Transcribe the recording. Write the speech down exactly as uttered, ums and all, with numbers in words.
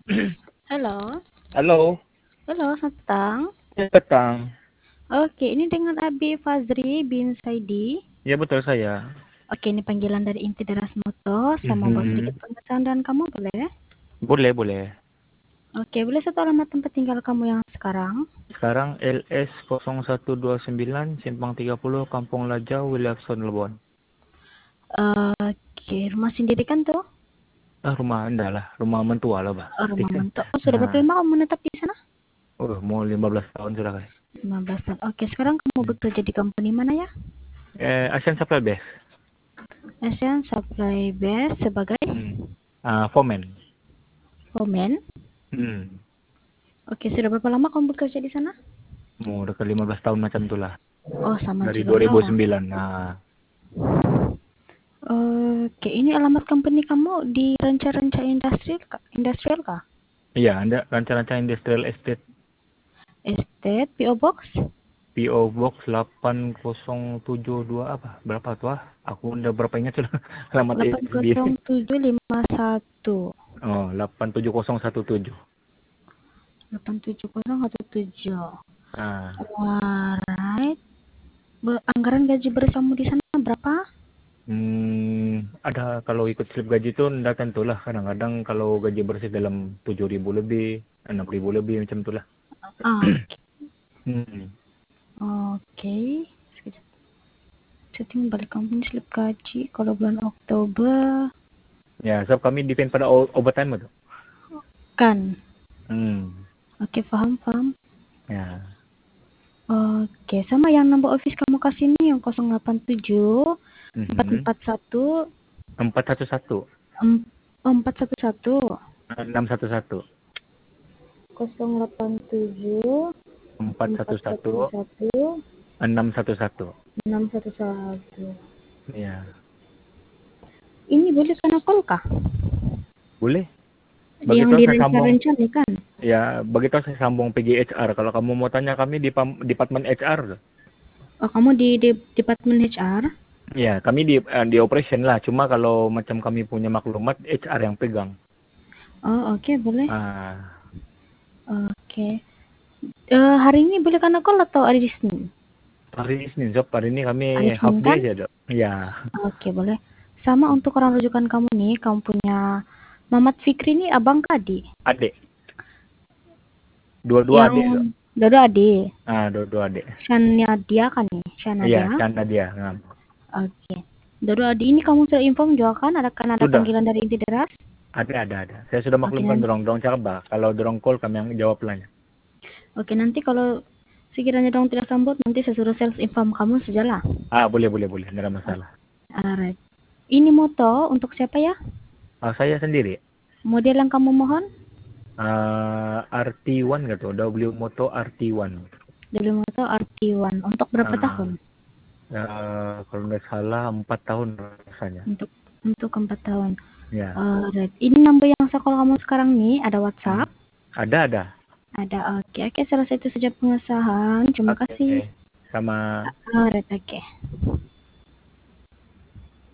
Halo. Halo. Halo, selamat petang. Ya, petang. Oke, ini dengan Abi Fazri bin Saidi. Ya, betul saya. Oke, ini panggilan dari inti Deras Moto. Saya mau buat sedikit Mhm. pengesahan dan kamu boleh? Boleh, boleh. Oke, boleh satu alamat tempat tinggal kamu yang sekarang? Sekarang L S nol satu dua sembilan Simpang tiga puluh Kampung Lajau, Williamson, Lebon. Oke, rumah sendiri kan tuh? Ah, rumah Anda lah, rumah mentua lah, Bah. Oh, rumah Tiga. mentok. Oh, sudah berapa Nah, lama kamu menetap di sana? oh, mau lima belas tahun sudah kan. lima belas tahun. Oke, sekarang kamu bekerja di company mana ya? Eh, Asian Supply Base. Asian Supply Base sebagai Hmm. Ah, Foreman. foreman. Hmm. Oke, sudah berapa lama kamu bekerja di sana? Mau dekat lima belas tahun macam itulah. Oh, sama Dari juga ya. dua ribu sembilan. Nah, Oke, ini alamat company kamu di Ranca-Ranca Industrial kah? Industrial kah? iya, Anda ranca-ranca Industrial Estate. Estate, P O Box? P O Box delapan nol tujuh dua apa? Berapa tuh ah? Aku udah berapa ingat sudah alamat S D. delapan nol tujuh lima satu. Oh, delapan tujuh nol satu tujuh. delapan tujuh nol satu tujuh. Nah, Alright. Be- Anggaran gaji bersama di sana berapa? hmm, ada kalau ikut slip gaji itu enggak tentulah. Kadang-kadang kalau gaji bersih dalam tujuh ribu lebih, enam ribu lebih macam itulah. Ah, Hmm. oke. Sekejap. Setting balik company slip gaji kalau bulan Oktober Ya, sebab kami depend pada o- overtime itu. kan. Hmm. Oke, paham, paham. Ya. Oke, sama yang nomor office kamu kasih ini yang nol delapan tujuh empat Mhm. empat satu empat satu satu. em- empat satu satu enam satu satu. nol delapan tujuh empat satu empat satu. satu satu enam satu satu. enam satu satu. Ya. Ini boleh kena call kah? Boleh. Yang Begitu di saya sambung. rencana kan? Ya, begitu saya sambung P G H R. Kalau kamu mau tanya kami di pam- Departemen H R. Tuh. Oh, kamu di, di Departemen H R? Ya, kami di eh, di operation lah. Cuma kalau macam kami punya maklumat, H R yang pegang. Oh, oke, boleh. Ah, Oke. Eh, hari ini boleh kena call atau hari Senin? hari Senin, Sob. Hari ini kami Hari half Senin day kan? aja, Dok. Ya, Oke, boleh. Sama untuk orang rujukan kamu nih, kamu punya Mamat Fikri nih abang kadi. adik. Dua-dua Yang adik, Dok. Dodo adik. Ah, dua-dua adik. Shania dia kan nih, Shania Iya, dia. canda dia. Nah, Oke. Dodo adik ini kamu sudah inform juga kan? Ada kan ada sudah. panggilan dari inti deras? Ada, ada, ada. Saya sudah Oke, maklumkan nanti, dorong, dorong cakap. Kalau dorong call kami yang jawab lah. oke nanti kalau sekiranya dong tidak sambut, nanti saya suruh sales inform kamu sajalah. Ah, boleh, boleh, boleh. Tidak ada masalah. Alright. Ini moto untuk siapa ya? Ah, saya sendiri. Model yang kamu mohon? Uh, R T satu nggak tuh, W Moto R T satu. Dari moto R T satu. Untuk berapa Uh, tahun? uh, kalau nggak salah empat tahun rasanya. Untuk untuk empat tahun. Ya. Alright. Ini nomor yang saya call kamu sekarang nih, ada Hmm. WhatsApp? Ada ada. Ada. Oke, oke. Saya rasa itu saja pengesahan. Terima Oke. kasih. Sama. Alright, oke.